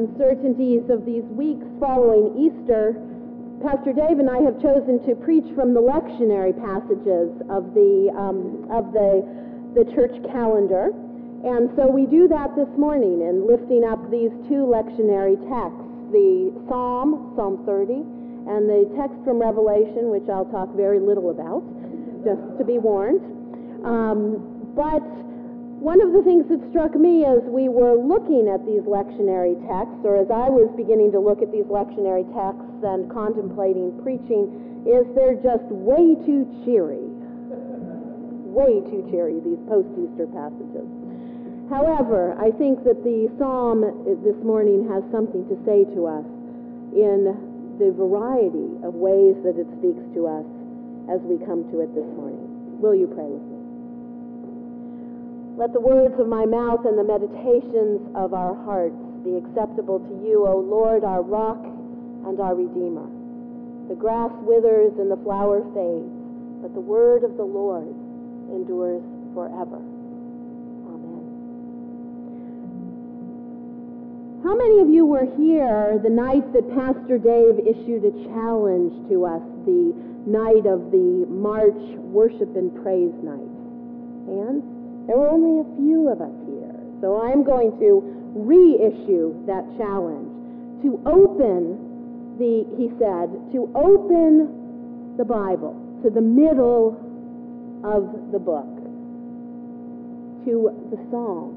uncertainties of these weeks following Easter, Pastor Dave and I have chosen to preach from the lectionary passages of the church calendar. And so we do that this morning in lifting up these two lectionary texts, the Psalm 30, and the text from Revelation, which I'll talk very little about, just to be warned. But one of the things that struck me as we were looking at these lectionary texts, or as I was beginning to look at these lectionary texts and contemplating preaching, is they're just way too cheery. Way too cheery, these post-Easter passages. However, I think that the psalm this morning has something to say to us in the variety of ways that it speaks to us as we come to it this morning. Will you pray with me? Let the words of my mouth and the meditations of our hearts be acceptable to you, O Lord, our rock and our Redeemer. The grass withers and the flower fades, but the word of the Lord endures forever. How many of you were here the night that Pastor Dave issued a challenge to us, the night of the March Worship and Praise Night? And there were only a few of us here, so I'm going to reissue that challenge to open to open the Bible to the middle of the book, to the Psalms.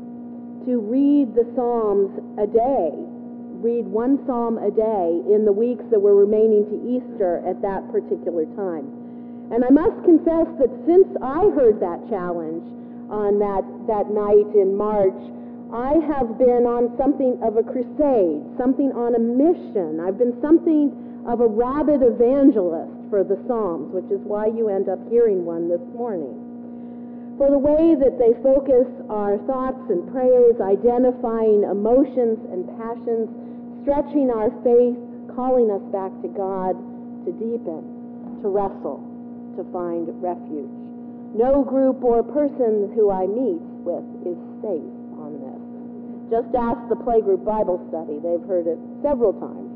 To read the Psalms a day, read one Psalm a day in the weeks that were remaining to Easter at that particular time. And I must confess that since I heard that challenge on that night in March, I have been on something of a crusade, something on a mission. I've been something of a rabid evangelist for the Psalms, which is why you end up hearing one this morning. For the way that they focus our thoughts and prayers, identifying emotions and passions, stretching our faith, calling us back to God, to deepen, to wrestle, to find refuge. No group or person who I meet with is safe on this. Just ask the Playgroup Bible Study. They've heard it several times.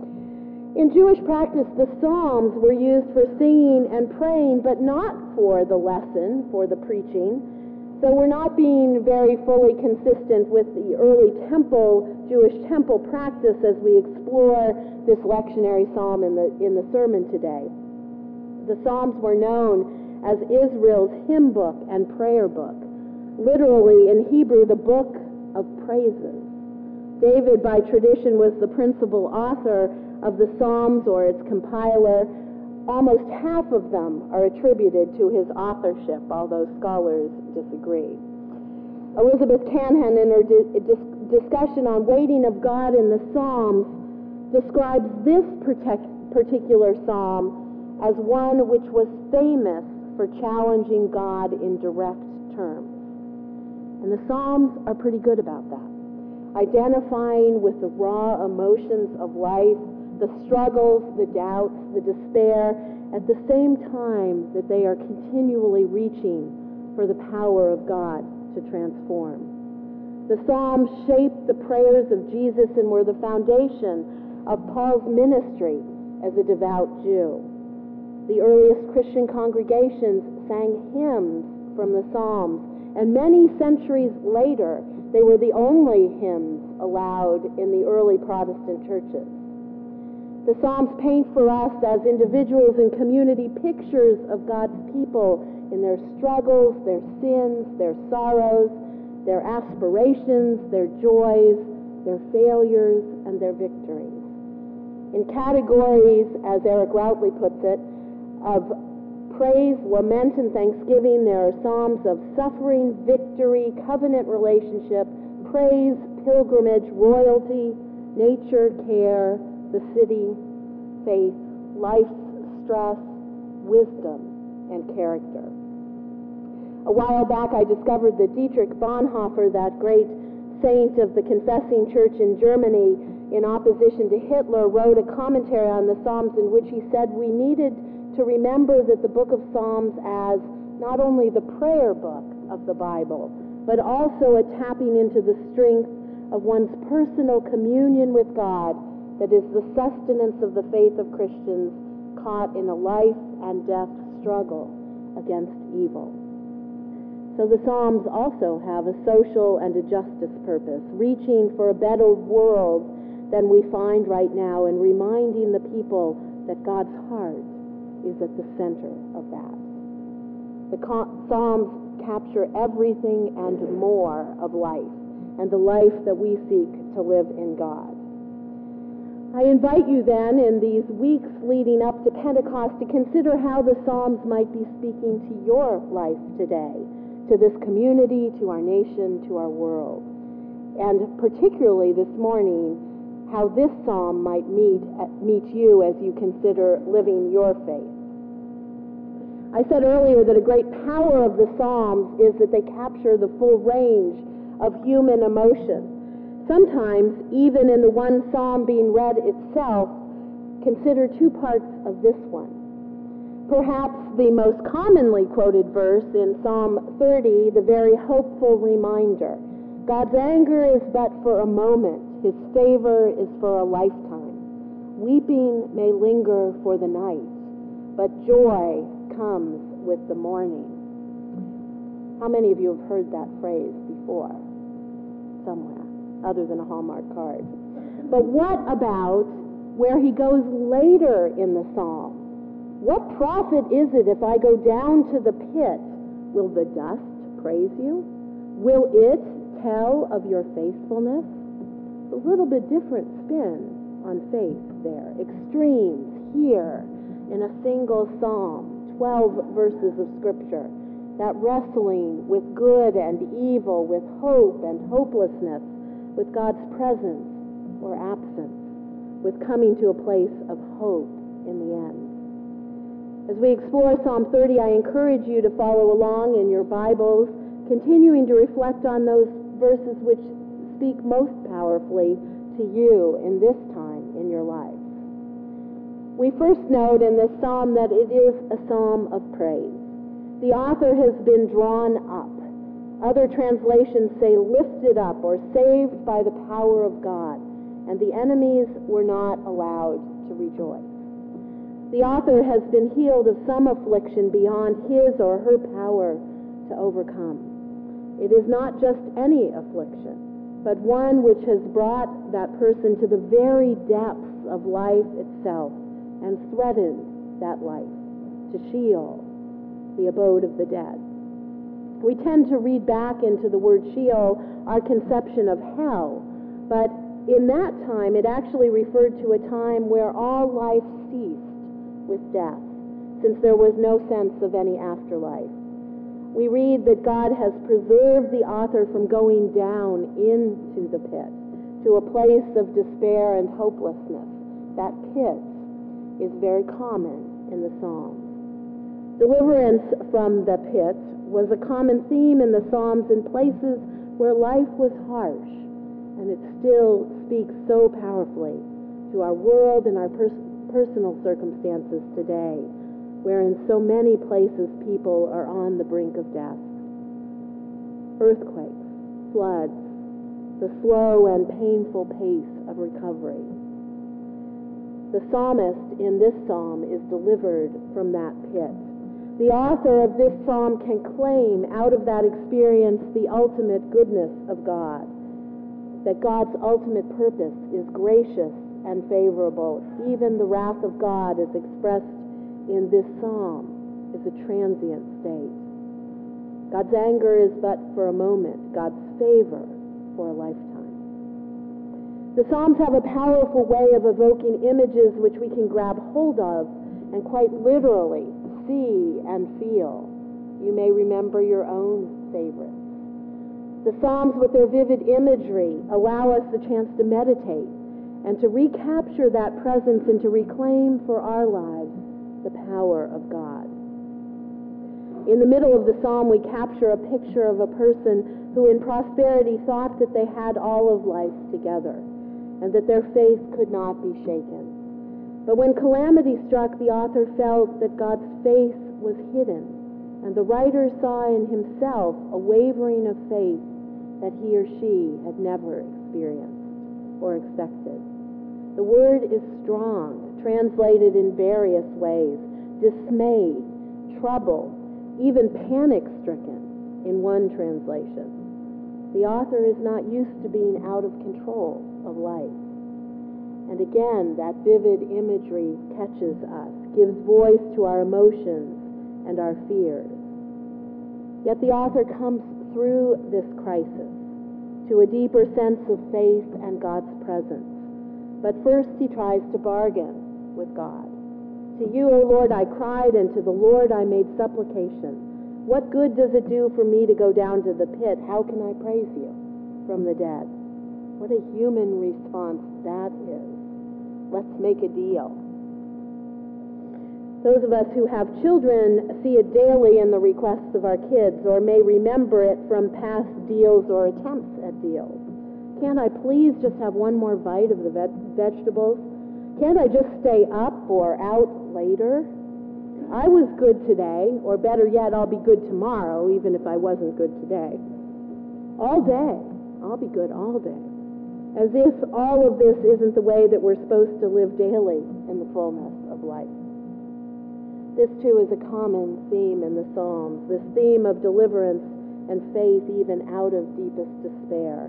In Jewish practice, the Psalms were used for singing and praying, but not for the lesson, for the preaching. So we're not being very fully consistent with the early Jewish temple practice as we explore this lectionary psalm in the sermon today. The Psalms were known as Israel's hymn book and prayer book. Literally, in Hebrew, the book of praises. David, by tradition, was the principal author of the Psalms, or its compiler. Almost half of them are attributed to his authorship, although scholars disagree. Elizabeth Canhan, in her discussion on waiting of God in the Psalms, describes this particular psalm as one which was famous for challenging God in direct terms. And the Psalms are pretty good about that, identifying with the raw emotions of life, the struggles, the doubts, the despair, at the same time that they are continually reaching for the power of God to transform. The Psalms shaped the prayers of Jesus and were the foundation of Paul's ministry as a devout Jew. The earliest Christian congregations sang hymns from the Psalms, and many centuries later, they were the only hymns allowed in the early Protestant churches. The Psalms paint for us as individuals and community pictures of God's people in their struggles, their sins, their sorrows, their aspirations, their joys, their failures, and their victories. In categories, as Eric Routley puts it, of praise, lament, and thanksgiving, there are Psalms of suffering, victory, covenant relationship, praise, pilgrimage, royalty, nature, care, the city, faith, life's stress, wisdom, and character. A while back, I discovered that Dietrich Bonhoeffer, that great saint of the Confessing Church in Germany, in opposition to Hitler, wrote a commentary on the Psalms in which he said we needed to remember that the book of Psalms as not only the prayer book of the Bible, but also a tapping into the strength of one's personal communion with God that is the sustenance of the faith of Christians caught in a life and death struggle against evil. So the Psalms also have a social and a justice purpose, reaching for a better world than we find right now and reminding the people that God's heart is at the center of that. The Psalms capture everything and more of life, and the life that we seek to live in God. I invite you then, in these weeks leading up to Pentecost, to consider how the Psalms might be speaking to your life today, to this community, to our nation, to our world. And particularly this morning, how this psalm might meet you as you consider living your faith. I said earlier that a great power of the Psalms is that they capture the full range of human emotion. Sometimes, even in the one psalm being read itself, consider two parts of this one. Perhaps the most commonly quoted verse in Psalm 30, the very hopeful reminder. God's anger is but for a moment. His favor is for a lifetime. Weeping may linger for the night, but joy comes with the morning. How many of you have heard that phrase before? Somewhere, other than a Hallmark card. But what about where he goes later in the psalm? What profit is it if I go down to the pit? Will the dust praise you? Will it tell of your faithfulness? A little bit different spin on faith there. Extremes here in a single psalm, 12 verses of Scripture. That wrestling with good and evil, with hope and hopelessness, with God's presence or absence, with coming to a place of hope in the end. As we explore Psalm 30, I encourage you to follow along in your Bibles, continuing to reflect on those verses which speak most powerfully to you in this time in your life. We first note in this psalm that it is a psalm of praise. The author has been drawn up. Other translations say lifted up or saved by the power of God, and the enemies were not allowed to rejoice. The author has been healed of some affliction beyond his or her power to overcome. It is not just any affliction, but one which has brought that person to the very depths of life itself and threatened that life, to Sheol, the abode of the dead. We tend to read back into the word Sheol our conception of hell, but in that time it actually referred to a time where all life ceased with death, since there was no sense of any afterlife. We read that God has preserved the author from going down into the pit, to a place of despair and hopelessness. That pit is very common in the Psalms. Deliverance from the pit was a common theme in the Psalms in places where life was harsh, and it still speaks so powerfully to our world and our personal circumstances today, where in so many places people are on the brink of death. Earthquakes, floods, the slow and painful pace of recovery. The psalmist in this psalm is delivered from that pit. The author of this psalm can claim out of that experience the ultimate goodness of God, that God's ultimate purpose is gracious and favorable. Even the wrath of God, as expressed in this psalm, is a transient state. God's anger is but for a moment, God's favor for a lifetime. The Psalms have a powerful way of evoking images which we can grab hold of and quite literally see and feel. You may remember your own favorites. The Psalms, with their vivid imagery, allow us the chance to meditate and to recapture that presence and to reclaim for our lives the power of God. In the middle of the psalm, we capture a picture of a person who in prosperity thought that they had all of life together and that their faith could not be shaken. But when calamity struck, the author felt that God's face was hidden, and the writer saw in himself a wavering of faith that he or she had never experienced. experienced or expected. The word is strong, translated in various ways: dismayed, troubled, even panic-stricken in one translation. The author is not used to being out of control of life. And again, that vivid imagery catches us, gives voice to our emotions and our fears. Yet the author comes through this crisis to a deeper sense of faith and God's presence. But first he tries to bargain with God. To you, O Lord, I cried, and to the Lord I made supplication. What good does it do for me to go down to the pit? How can I praise you from the dead? What a human response that is. Let's make a deal. Those of us who have children see it daily in the requests of our kids, or may remember it from past deals or attempts at deals. Can't I please just have one more bite of the vegetables? Can't I just stay up or out later? I was good today, or better yet, I'll be good tomorrow, even if I wasn't good today. All day. I'll be good all day. As if all of this isn't the way that we're supposed to live daily in the fullness of life. This, too, is a common theme in the Psalms, this theme of deliverance and faith even out of deepest despair.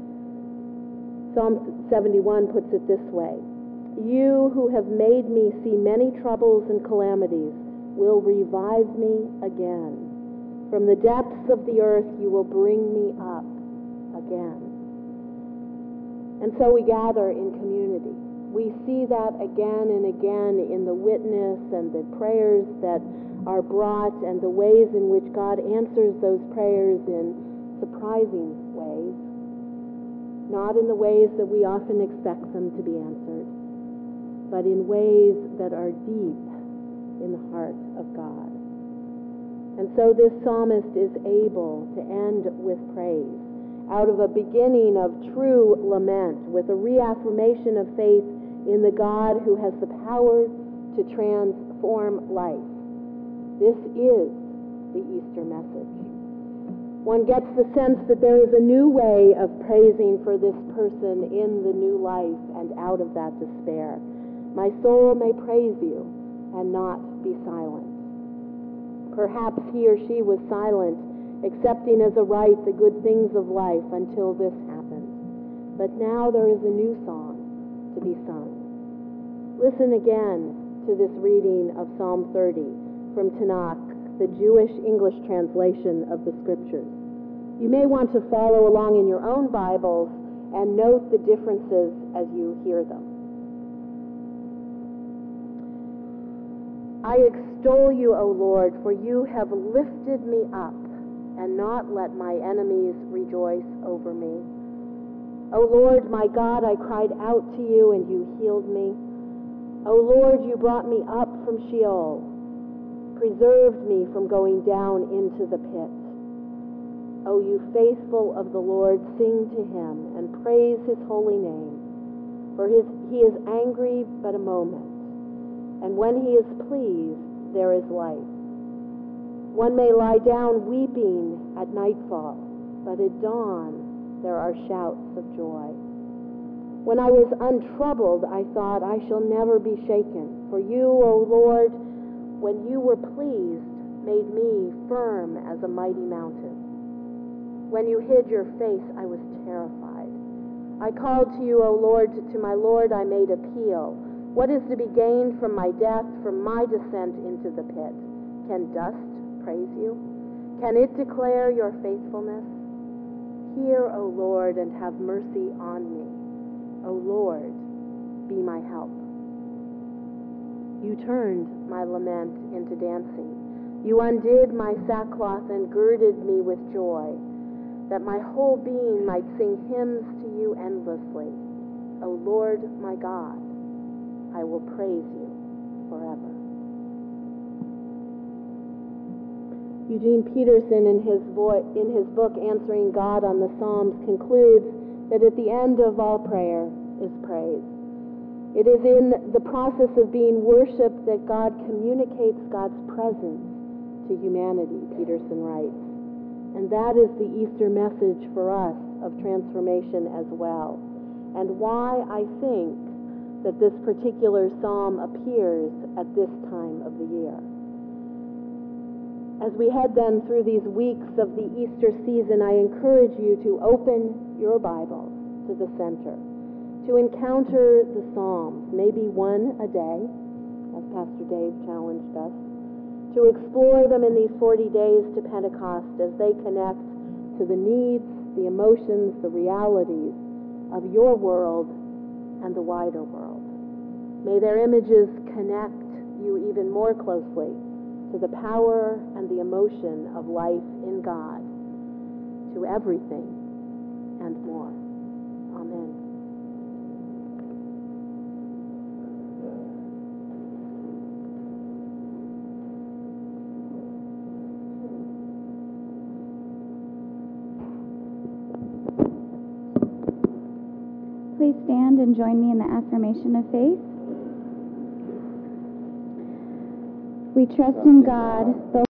Psalm 71 puts it this way: You who have made me see many troubles and calamities will revive me again. From the depths of the earth you will bring me up again. And so we gather in community. We see that again and again in the witness and the prayers that are brought and the ways in which God answers those prayers in surprising ways. Not in the ways that we often expect them to be answered, but in ways that are deep in the heart of God. And so this psalmist is able to end with praise, out of a beginning of true lament, with a reaffirmation of faith in the God who has the power to transform life. This is the Easter message. One gets the sense that there is a new way of praising for this person in the new life and out of that despair. My soul may praise you and not be silent. Perhaps he or she was silent, accepting as a right the good things of life until this happened. But now there is a new song to be sung. Listen again to this reading of Psalm 30 from Tanakh, the Jewish English translation of the Scriptures. You may want to follow along in your own Bibles and note the differences as you hear them. I extol you, O Lord, for you have lifted me up and not let my enemies rejoice over me. O Lord, my God, I cried out to you and you healed me. O Lord, you brought me up from Sheol, preserved me from going down into the pit. O you faithful of the Lord, sing to him and praise his holy name. For he is angry but a moment, and when he is pleased, there is life. One may lie down weeping at nightfall, but at dawn there are shouts of joy. When I was untroubled, I thought, I shall never be shaken. For you, O Lord, when you were pleased, made me firm as a mighty mountain. When you hid your face, I was terrified. I called to you, O Lord, to my Lord I made appeal. What is to be gained from my death, from my descent into the pit? Can dust praise you? Can it declare your faithfulness? Hear, O Lord, and have mercy on me. O Lord, be my help. You turned my lament into dancing. You undid my sackcloth and girded me with joy, that my whole being might sing hymns to you endlessly. O Lord, my God, I will praise you forever. Eugene Peterson, in his book Answering God on the Psalms, concludes that at the end of all prayer is praise. It is in the process of being worshiped that God communicates God's presence to humanity, Peterson writes. And that is the Easter message for us of transformation as well, and why I think that this particular psalm appears at this time of the year. As we head then through these weeks of the Easter season, I encourage you to open your Bibles to the center, to encounter the Psalms, maybe one a day, as Pastor Dave challenged us, to explore them in these 40 days to Pentecost as they connect to the needs, the emotions, the realities of your world and the wider world. May their images connect you even more closely to the power and the emotion of life in God, to everything and more. Amen. Please stand and join me in the affirmation of faith. We trust in God, the